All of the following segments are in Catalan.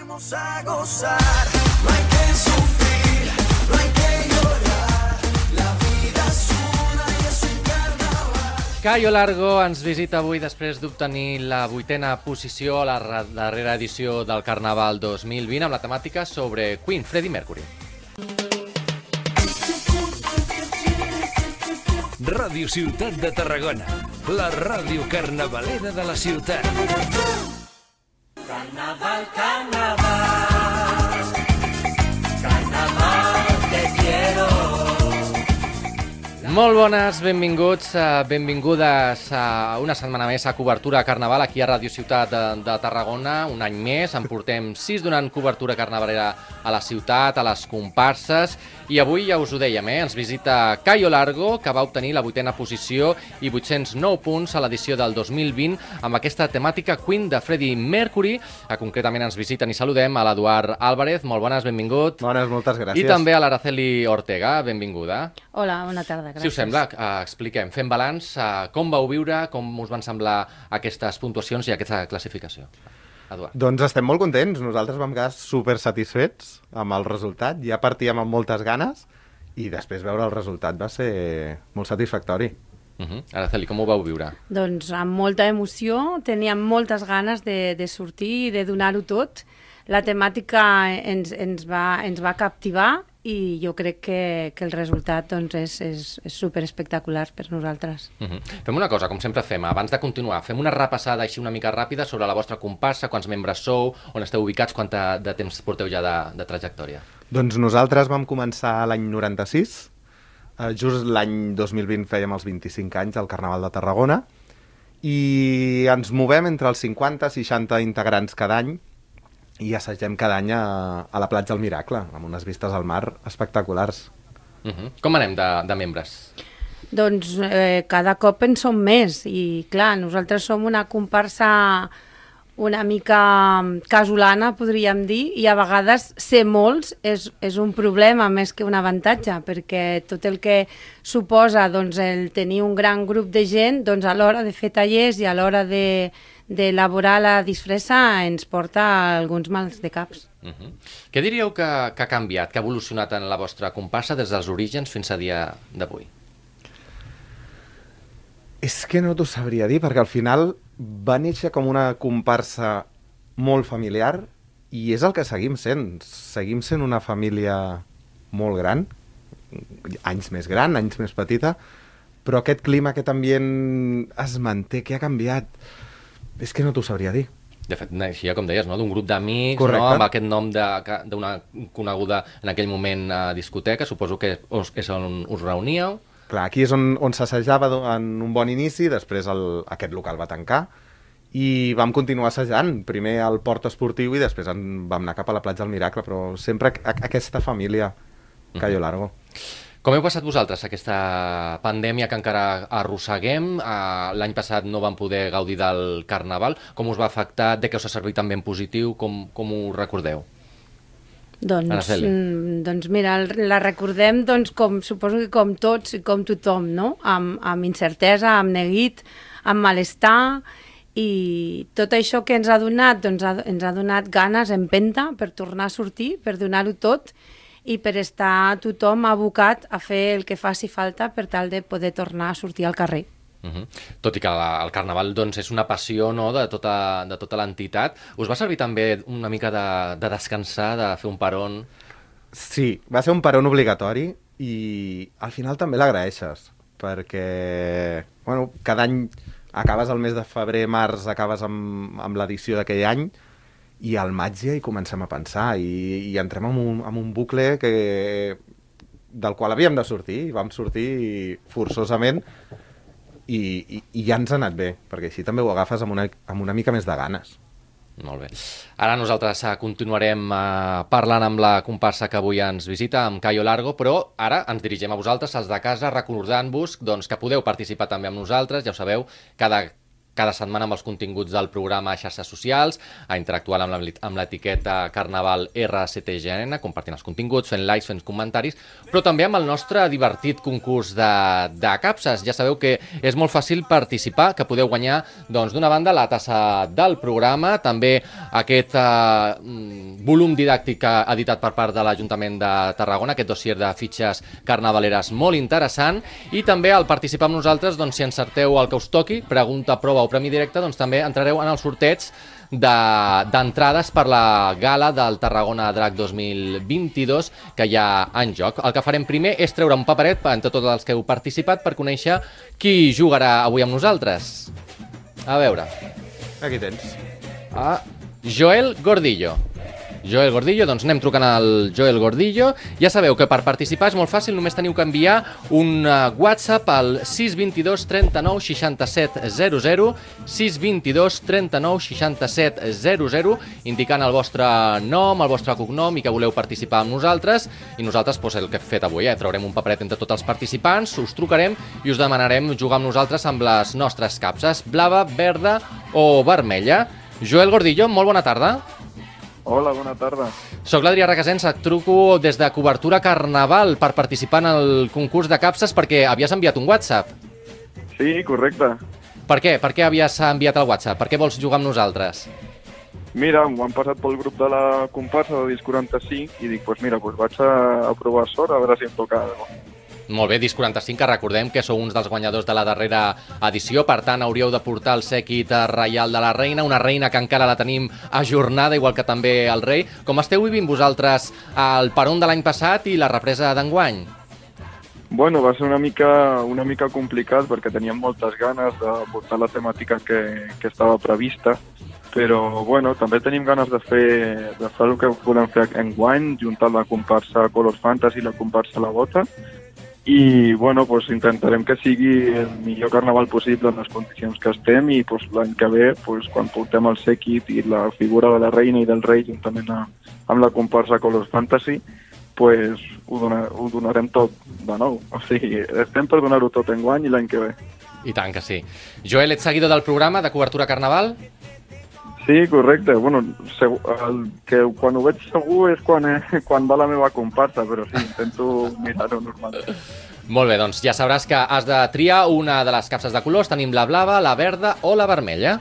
A gozar, no hay que sufrir, no hay que llorar, la vida es una y es un carnaval. Cayo Largo ens visita avui després d'obtenir la 8ª posició a la darrera edició del Carnaval 2020 amb la temàtica sobre Queen, Freddie Mercury. Ràdio Ciutat de Tarragona, la ràdio carnavalera de la ciutat. Carnaval, carnaval, carnaval te quiero. Molt bones, benvinguts, benvingudes a una setmana més a cobertura Carnaval aquí a Ràdio Ciutat de Tarragona. Un any més, en portem 6 donant cobertura carnavalera a la ciutat, a les comparses. I avui, ja us ho dèiem, ens visita Cayo Largo, que va obtenir la 8ª posició i 809 punts a l'edició del 2020 amb aquesta temàtica Queen de Freddie Mercury. Concretament ens visiten i saludem a l'Eduard Álvarez. Molt bones, benvingut. Bones, moltes gràcies. I també a l'Araceli Ortega, benvinguda. Hola, bona tarda, gràcies. Si us sembla, expliquem, fem balanç, com vau viure, com us van semblar aquestes puntuacions i aquesta classificació. Eduard. Doncs estem molt contents, nosaltres vam quedar super satisfets amb el resultat, ja partíem amb moltes ganes i després veure el resultat va ser molt satisfactori. Araceli, com ho vau viure? Doncs amb molta emoció, teníem moltes ganes de sortir i de donar-ho tot. La temàtica ens va captivar i jo crec que el resultat doncs, és superespectacular per nosaltres. Fem una cosa, com sempre fem, abans de continuar, fem una repassada així una mica ràpida sobre la vostra comparsa, quants membres sou, on esteu ubicats, quant de temps porteu ja de trajectòria. Doncs nosaltres vam començar l'any 96, just l'any 2020 fèiem els 25 anys al Carnaval de Tarragona i ens movem entre els 50 i 60 integrants cada any i assagem cada any a la platja del Miracle, amb unes vistes al mar espectaculars. Com anem de membres? Doncs cada cop en som més i clar, nosaltres som una comparsa una mica casolana, podríem dir, i a vegades ser molts és un problema més que un avantatge, perquè tot el que suposa doncs, el tenir un gran grup de gent, doncs, a l'hora de fer tallers i a l'hora d'elaborar la disfressa ens porta alguns mals de caps. Què diríeu que ha canviat, que ha evolucionat en la vostra comparsa des dels orígens fins a dia d'avui? És que no t'ho sabria dir, perquè al final va néixer com una comparsa molt familiar i és el que seguim sent. Seguim sent una família molt gran, anys més gran, anys més petita, però aquest clima, aquest ambient es manté. Què ha canviat? És que no t'ho sabria dir. De fet, naixia, com deies, no? D'un grup d'amics, no? Amb aquest nom d'una coneguda en aquell moment discoteca, suposo que és on us reuníeu. Clar, aquí és on s'assajava en un bon inici, després aquest local va tancar i vam continuar assajant, primer al port esportiu i després vam anar cap a la platja del Miracle, però sempre aquesta família, Cayo Largo. Com heu passat vosaltres aquesta pandèmia que encara arrosseguem? L'any passat no vam poder gaudir del Carnaval. Com us va afectar? De què us ha servit també en positiu? Com ho recordeu? Doncs mira, la recordem suposo que com tots i com tothom, no? Amb incertesa, amb neguit, amb malestar, i tot això que ens ha donat, doncs ens ha donat ganes, empenta, per tornar a sortir, per donar-ho tot i per estar tothom abocat a fer el que faci falta per tal de poder tornar a sortir al carrer. Tot i que el Carnaval doncs, és una passió, no?, de tota l'entitat. Us va servir també una mica de descansar, de fer un peron? Sí, va ser un peron obligatori i al final també l'agraeixes, perquè cada any acabes el mes de febrer, març, acabes amb l'edició d'aquell any i al maig ja hi comencem a pensar i entrem en un bucle del qual havíem de sortir, i vam sortir forçosament i ja ens ha anat bé, perquè així també ho agafes amb una mica més de ganes. Molt bé. Ara nosaltres continuarem parlant amb la comparsa que avui ens visita, amb Cayo Largo, però ara ens dirigim a vosaltres, els de casa, recordant-vos que podeu participar també amb nosaltres, ja ho sabeu, cada cada setmana amb els continguts del programa a xarxes socials, a interactuar amb l'etiqueta Carnaval RCTGN, compartint els continguts, fent likes, fent comentaris, però també amb el nostre divertit concurs de capses. Ja sabeu que és molt fàcil participar, que podeu guanyar, doncs, d'una banda la tassa del programa, també aquest volum didàctic editat per part de l'Ajuntament de Tarragona, aquest dossier de fitxes carnavaleres molt interessant, i també al participar amb nosaltres, doncs, si encerteu el que us toqui, pregunta, prova o premi directe, doncs també entrareu en el sorteig d'entrades per la gala del Tarragona Drac 2022 que hi ha en joc. El que farem primer és treure un paperet entre tots els que heu participat per conèixer qui jugarà avui amb nosaltres. A veure. Aquí tens. Joel Gordillo. Joel Gordillo, doncs anem trucant al Joel Gordillo. Ja sabeu que per participar és molt fàcil, només teniu que enviar un WhatsApp al 622 39 67 00, 622 39 67 00, indicant el vostre nom, el vostre cognom i que voleu participar amb nosaltres. I nosaltres, doncs, el que hem fet avui, traurem un paperet entre tots els participants, us trucarem i us demanarem jugar amb nosaltres amb les nostres capses, blava, verda o vermella. Joel Gordillo, molt bona tarda. Hola, bona tarda. Soc l'Adrià Requesens, et truco des de Cobertura Carnaval per participar en el concurs de capses perquè havies enviat un WhatsApp. Sí, correcte. Per què? Per què havies enviat el WhatsApp? Per què vols jugar amb nosaltres? Mira, m'ho han passat pel grup de la comparsa de Disc 45 i dic, mira, vaig a provar sort a veure si em toca alguna cosa. Molt bé, Disc 45, que recordem que sou uns dels guanyadors de la darrera edició, per tant hauríeu de portar el sèquit reial de la reina, una reina que encara la tenim ajornada, igual que també el rei. Com esteu vivint vosaltres el peron de l'any passat i la represa d'enguany? Bueno, va ser una mica complicat perquè teníem moltes ganes de portar la temàtica que estava prevista, però bueno, també tenim ganes de fer el que volem fer enguany, juntar la comparsa Colors Fantasy i la comparsa La Bota, i bueno, intentarem que sigui el millor carnaval possible en les condicions que estem i l'any que ve, quan portem el sèquit i la figura de la reina i del rei juntament amb la comparsa Colors Fantasy, ho donarem tot de nou. O sigui, estem per donar-ho tot enguany i l'any que ve. I tant que sí. Joel, ets seguidor del programa de Cobertura Carnaval? Sí, correcte. Bueno, que quan ho veig segur és quan va la meva comparsa, però sí, intento mirar-ho normal. Molt bé, doncs ja sabràs que has de triar una de les capses de colors. Tenim la blava, la verda o la vermella.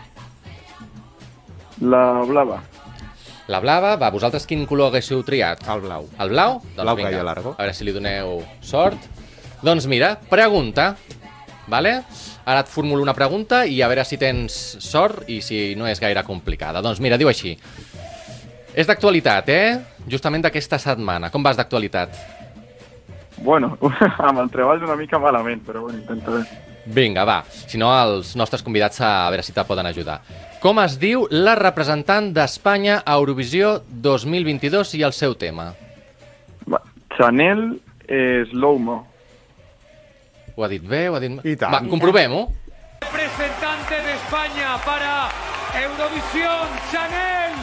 La blava. La blava, va, vosaltres quin color haguéssiu triat? El blau. El blau? Doncs Blau vinga, Galla Largo. a veure si li doneu sort. Doncs mira, pregunta, vale? Ara et formulo una pregunta i a veure si tens sort i si no és gaire complicada. Doncs mira, diu així. És d'actualitat, Justament d'aquesta setmana. Com vas d'actualitat? Bueno, amb el treball una mica malament, però bueno, intentaré. Vinga, va. Si no, els nostres convidats a veure si te poden ajudar. Com es diu la representant d'Espanya a Eurovisió 2022 i el seu tema? Chanel Slow-Mo. Ho ha dit bé, ho ha dit... I tant. Va, comprovem-ho. Representante de España para Eurovisión, Chanel.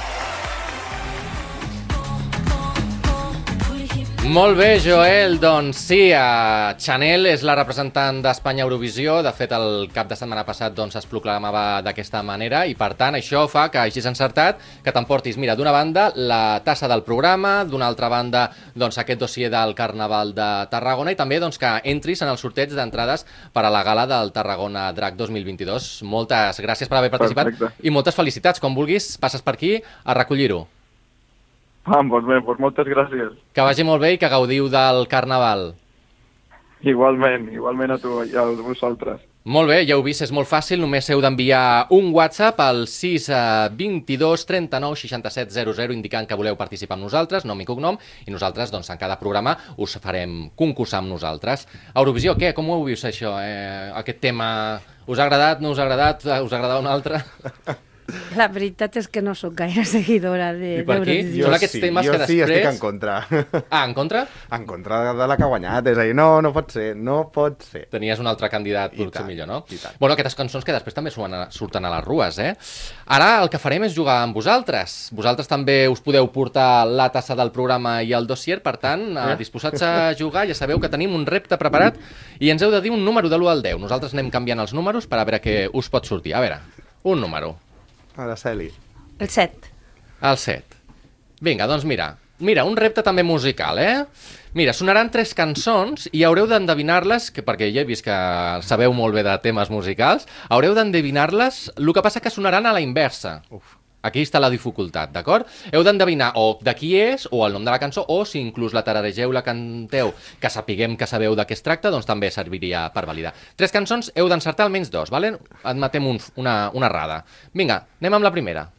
Molt bé, Joel, doncs sí, Chanel és la representant d'Espanya a Eurovisió. De fet, el cap de setmana passat es proclamava d'aquesta manera i, per tant, això fa que hagis encertat que t'emportis, mira, d'una banda, la tassa del programa, d'una altra banda, aquest dossier del Carnaval de Tarragona i també que entris en el sorteig d'entrades per a la gala del Tarragona Drac 2022. Moltes gràcies per haver participat. Perfecte. I moltes felicitats. Com vulguis, passes per aquí a recollir-ho. Doncs bé, moltes gràcies. Que vagi molt bé i que gaudiu del Carnaval. Igualment a tu i a vosaltres. Molt bé, ja heu vist, és molt fàcil, només heu d'enviar un WhatsApp al 622 39 67 00 indicant que voleu participar amb nosaltres, nom i cognom, i nosaltres, en cada programa, us farem concursar amb nosaltres. Eurovisió, què? Com ho heu vist, això? Aquest tema us ha agradat, no us ha agradat? Us agrada un altre? La veritat és que no sóc gaire seguidora I per aquí? d'Eurovisió. Són aquests temes jo que sí, després- estic en contra. Ah, en contra? En contra de la que ha guanyat, és a dir, no pot ser, no pot ser. Tenies un altre candidat I potser tant, millor, no? i tant. Bueno, aquestes cançons que després també surten a les rues, eh? Ara el que farem és jugar amb vosaltres. Vosaltres també us podeu portar la tassa del programa i el dossier, per tant, disposats a jugar, ja sabeu que tenim un repte preparat i ens heu de dir un número de l'1 al 10. Nosaltres anem canviant els números per a veure què us pot sortir. A veure, un número. Araceli. El 7. El 7. Vinga, doncs mira, un repte també musical, eh? Mira, sonaran 3 cançons i haureu d'endevinar-les, perquè ja he vist que sabeu molt bé de temes musicals, haureu d'endevinar-les, el que passa que sonaran a la inversa. Aquí està la dificultat, d'acord? Heu d'endevinar o de qui és, o el nom de la cançó, o si inclús la tararegeu, la canteu, que sapiguem que sabeu de què es tracta, doncs també serviria per validar. 3 cançons, heu d'encertar almenys 2, vale? Admetem una errada. Vinga, anem amb la primera.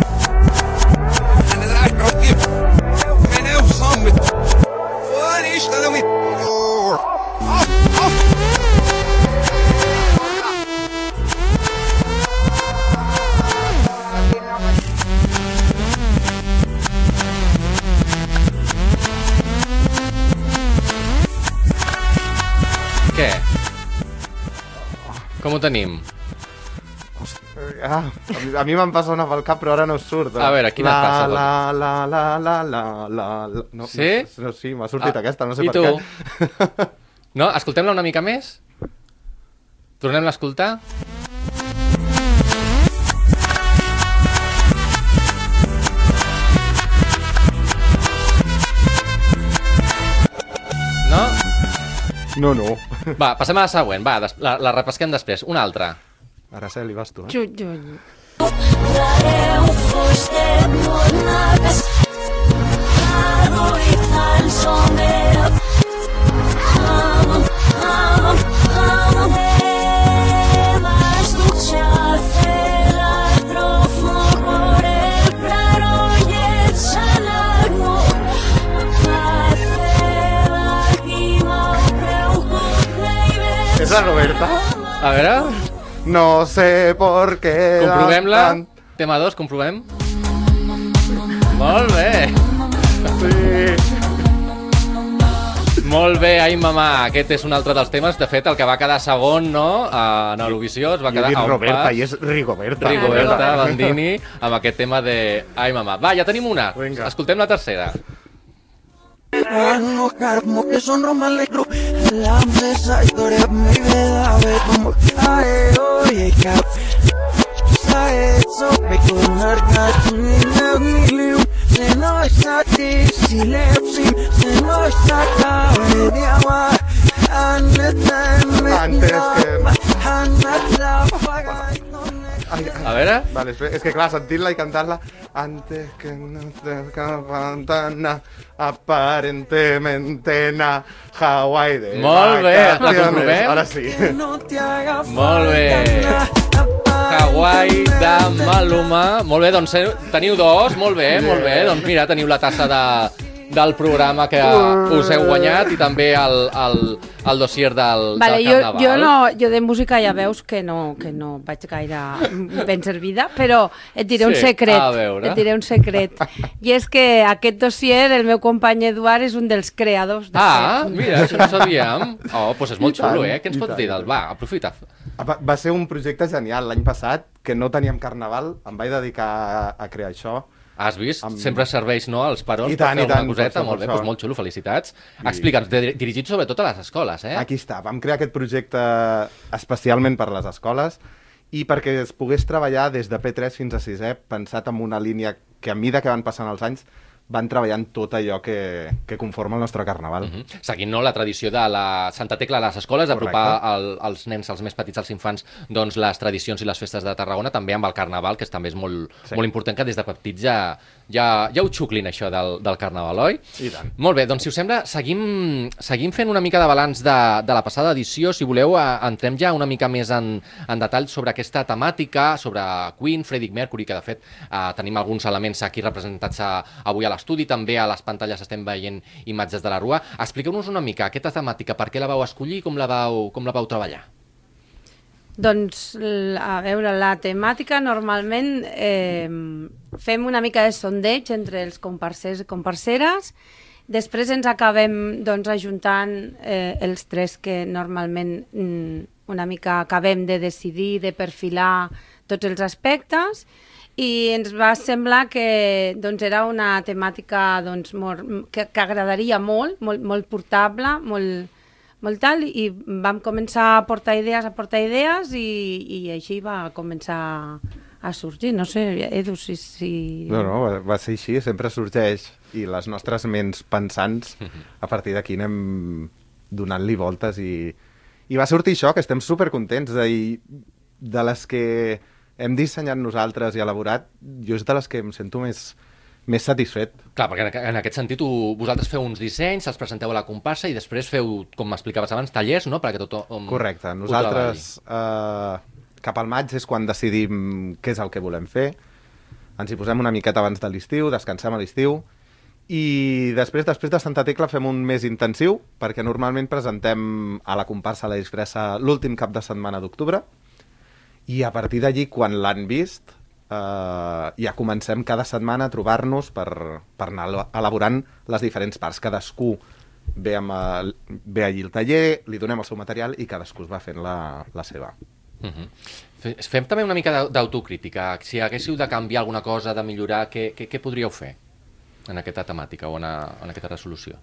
Què? Com ho tenim? A mi me'n passa una pel cap, però ara no surt. A veure, quina et passa? La. No, Sí? No, sí, m'ha sortit aquesta, no sé I per tu? què. No? Escoltem-la una mica més? Tornem-la a escoltar? No? No. Va, passem a la següent. Va, la repesquem després. Una altra. Araceli, vas tu, eh? Juny. És la Roberta? A veure, No sé por qué... comprovem-la. Tema 2, comprovem. Molt bé. Sí. Molt bé, ai mamà. Aquest és un altre dels temes. De fet, el que va quedar segon, no?, en Eurovisió, es va Jo he quedar dit a un Roberta pas. i és Rigoberta. Rigoberta Bandini, amb aquest tema de ai mamà. Va, ja tenim una. Vinga. Escoltem la tercera. No como que son Roman Legro la mesa historia mi vida ve como cae hoy sabe eso me con arca ni se no está ti silencio se no está de amar Antes Ai, A veure. Vale, és que clar, sentint-la i cantant-la antes que no te abandona aparentemente na Hawaii de Molt bé, la vacaciones. comprovem? Ara sí. Molt bé. Hawaii de Maluma. Molt bé, doncs teniu 2, molt bé, molt bé. Doncs mira, teniu la tassa del programa que us heu guanyat i també el dossier del Carnaval. Jo de música ja veus que no vaig gaire ben servida, però et diré un Sí, secret. a veure. Et diré un secret. I és que aquest dossier, el meu company Eduard, és un dels creadors. Mira, això no sabíem. Oh, doncs és molt I tant, xulo, eh? Què ens i pots tant. dir? Va, aprofita. Va ser un projecte genial l'any passat, que no teníem carnaval, em vaig dedicar a crear això. Has vist? Amb- Sempre serveix, no?, als parons I tant, per i fer tant, una coseta. per això, Molt bé, per això. doncs molt xulo, felicitats. I- Explica'ns, dirigit sobretot a les escoles, eh? Aquí està, vam crear aquest projecte especialment per les escoles i perquè es pogués treballar des de P3 fins a 6è, pensat en una línia que a mesura que van passant els anys van treballant tot allò que conforma el nostre carnaval. Seguint, no, la tradició de la Santa Tecla a les escoles, d'apropar als nens, als més petits, als infants, doncs les tradicions i les festes de Tarragona, també amb el Carnaval, que també és molt important que des de petits ja ho xuclin, això del Carnaval, oi? I tant. Molt bé, doncs si us sembla, seguim fent una mica de balanç de la passada edició. Si voleu, entrem ja una mica més en detall sobre aquesta temàtica, sobre Queen, Freddie Mercury, que de fet tenim alguns elements aquí representats avui a l'estudi, també a les pantalles estem veient imatges de la Rua. Expliqueu-nos una mica aquesta temàtica, per què la vau escollir i com la vau treballar. Doncs, a veure, la temàtica normalment fem una mica de sondeig entre els comparsers i comparseres, després ens acabem doncs, ajuntant els tres que normalment una mica acabem de decidir, de perfilar tots els aspectes, i ens va semblar que doncs, era una temàtica doncs, que agradaria molt portable, molt tal, i vam començar a aportar idees i així va començar a sorgir. No sé, Edu, si... No, va ser així, sempre sorgeix, i les nostres ments pensants, a partir d'aquí anem donant-li voltes, i va sortir això, que estem supercontents, de les que hem dissenyat nosaltres i elaborat, jo és de les que em sento més satisfet. Clar, perquè en aquest sentit vosaltres feu uns dissenys, els presenteu a la comparsa i després feu, com m'explicaves abans, tallers, no?, perquè tothom... Correcte. Nosaltres, cap al maig és quan decidim què és el que volem fer. Ens hi posem una miqueta abans de l'estiu, descansem a l'estiu, i després de Santa Tecla fem un mes intensiu, perquè normalment presentem a la comparsa La Disfressa l'últim cap de setmana d'octubre, i a partir d'allí, quan l'han vist, ja comencem cada setmana a trobar-nos per anar elaborant les diferents parts. Cadascú ve allí al taller, li donem el seu material i cadascú es va fent la seva. Fem també una mica d'autocrítica. Si haguéssiu de canviar alguna cosa, de millorar, què podríeu fer en aquesta temàtica o en aquesta resolució?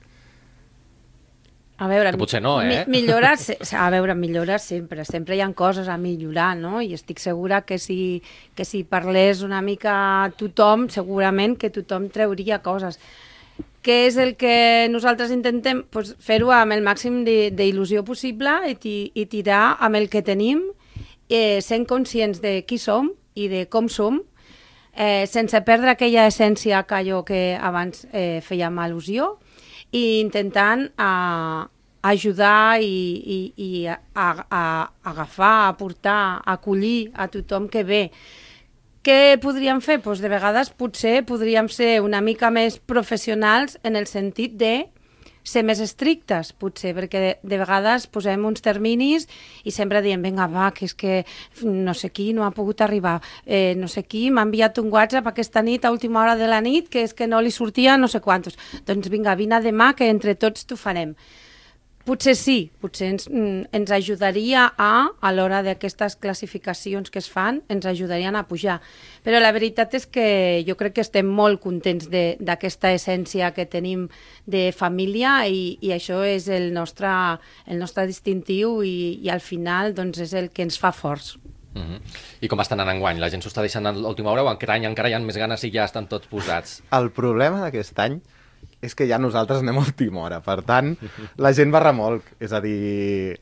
A veure, que potser no, millorar sempre hi ha coses a millorar, no? I estic segura que si parlés una mica a tothom, segurament que tothom trauria coses. Què és el que nosaltres intentem? Pues fer-ho amb el màxim d'il·lusió possible i tirar amb el que tenim, sent conscients de qui som i de com som, sense perdre aquella essència que abans fèiem al·lusió, i intentant ajudar i agafar, aportar, acollir a tothom que ve. Què podríem fer? Doncs de vegades potser podríem ser una mica més professionals en el sentit de ser més estrictes, potser, perquè de vegades posem uns terminis i sempre diem, vinga, va, que és que no sé qui no ha pogut arribar, no sé qui m'ha enviat un WhatsApp aquesta nit, a última hora de la nit, que és que no li sortia no sé quantos. Doncs vinga, vine demà, que entre tots t'ho farem. Potser sí, potser ens ajudaria a l'hora d'aquestes classificacions que es fan, ens ajudarien a pujar. Però la veritat és que jo crec que estem molt contents d'aquesta essència que tenim de família i això és el nostre distintiu i al final doncs, és el que ens fa forts. I com està anant enguany? La gent s'ho està deixant a l'última hora o encara hi ha més ganes i ja estan tots posats? El problema d'aquest any és que ja nosaltres anem a última hora. Per tant, la gent va remolc. És a dir,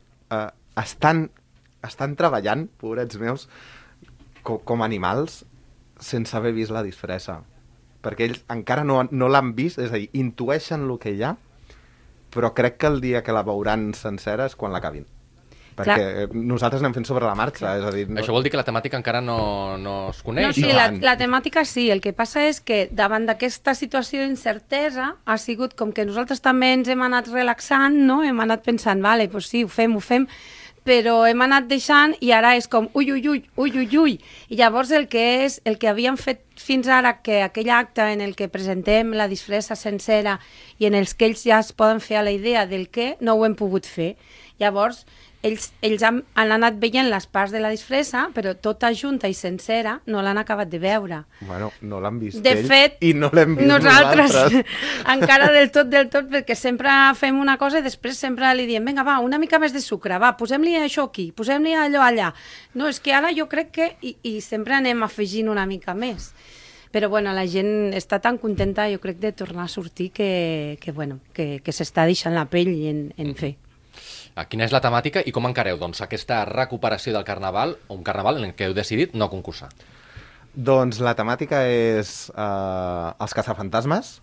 estan treballant, pobrets meus, com animals, sense haver vist La Disfressa. Perquè ells encara no l'han vist, és a dir, intueixen el que hi ha, però crec que el dia que la veuran sencera és quan l'acabin. Perquè nosaltres anem fent sobre la marxa, és a dir... Això vol dir que la temàtica encara no es coneix? No, sí, la temàtica sí. El que passa és que davant d'aquesta situació d'incertesa ha sigut com que nosaltres també ens hem anat relaxant, no? Hem anat pensant, vale, pues sí, ho fem, però hem anat deixant i ara és com ui. I llavors el que havíem fet fins ara, que aquell acte en el que presentem La Disfressa sencera i en els que ells ja es poden fer a la idea del què, no ho hem pogut fer. Llavors, ells han anat veient les parts de La Disfressa, però tota junta i sencera no l'han acabat de veure. Bueno, no l'han vist de ells fet, i no l'hem vist nosaltres. Encara del tot, perquè sempre fem una cosa i després sempre li diem, vinga, va, una mica més de sucre, va, posem-li això aquí, posem-li allò allà. No, és que ara jo crec que... I sempre anem afegint una mica més. Però bueno, la gent està tan contenta, jo crec, de tornar a sortir que s'està deixant la pell en fer. Quina és la temàtica i com encareu aquesta recuperació del Carnaval, o un Carnaval en què heu decidit no concursar? Doncs la temàtica és els caçafantasmes.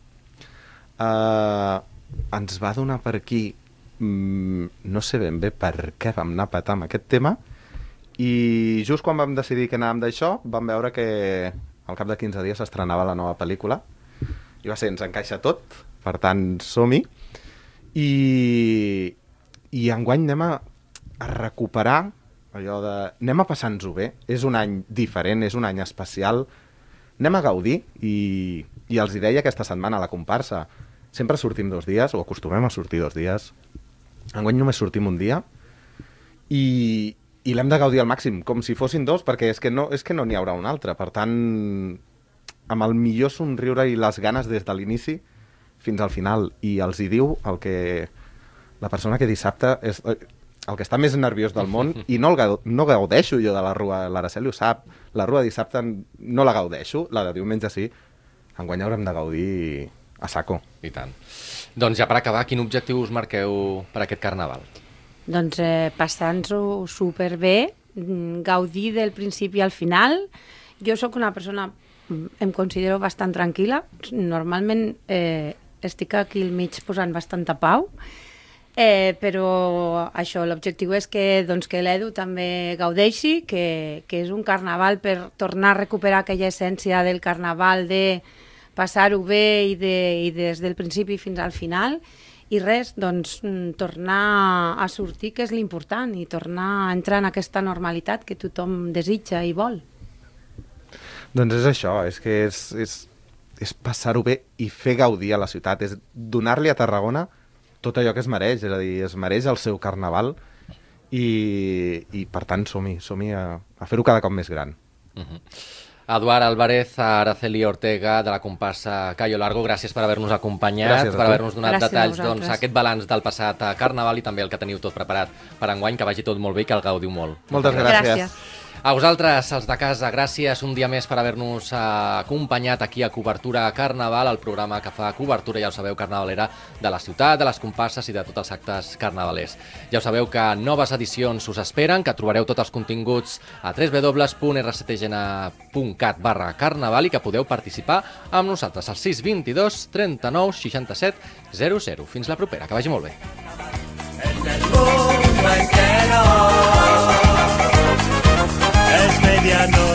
Ens va donar per aquí, no sé ben bé per què vam anar a petar amb aquest tema, i just quan vam decidir que anàvem d'això, vam veure que al cap de 15 dies s'estrenava la nova pel·lícula, i va ser, ens encaixa tot, per tant, som-hi, i enguany anem a recuperar allò de anem a passar-nos-ho bé, és un any diferent, és un any especial, anem a gaudir, i els hi deia aquesta setmana a la comparsa, sempre sortim 2 dies, o acostumem a sortir 2 dies, enguany només sortim un dia, i l'hem de gaudir al màxim, com si fossin 2, perquè és que no n'hi haurà un altre, per tant, amb el millor somriure i les ganes des de l'inici fins al final, i els hi diu el que la persona que dissabte és el que està més nerviós del món, i no gaudeixo jo de la Rua, l'Araceli ho sap, la Rua dissabte no la gaudeixo, la de diumenge sí, enguany haurem de gaudir a saco. I tant. Doncs ja per acabar, quin objectiu us marqueu per aquest carnaval? Doncs passar-nos-ho superbé, gaudir del principi al final. Jo sóc una persona, em considero bastant tranquil·la, normalment estic aquí al mig posant bastanta pau, però això, l'objectiu és que l'Edu també gaudeixi, que és un carnaval per tornar a recuperar aquella essència del carnaval, de passar-ho bé i des del principi fins al final, i res, doncs tornar a sortir, que és l'important, i tornar a entrar en aquesta normalitat que tothom desitja i vol. Doncs és això, és que és passar-ho bé i fer gaudir a la ciutat, és donar-li a Tarragona tot allò que es mereix, és a dir, es mereix el seu carnaval, i per tant som-hi a fer-ho cada cop més gran. Eduard Álvarez, Araceli Ortega, de la comparsa Cayo Largo, gràcies per haver-nos acompanyat, per haver-nos donat detalls, aquest balanç del passat carnaval i també el que teniu tot preparat per enguany, que vagi tot molt bé i que el gaudiu molt. Moltes gràcies. A vosaltres, els de casa, gràcies un dia més per haver-nos acompanyat aquí a Cobertura Carnaval, el programa que fa cobertura, ja ho sabeu, carnavalera de la ciutat, de les comparses i de tots els actes carnavalers. Ja ho sabeu que noves edicions us esperen, que trobareu tots els continguts a www.rctgena.cat/carnaval i que podeu participar amb nosaltres al 622 39 67 00. Fins la propera, que vagi molt bé. Es medianoche.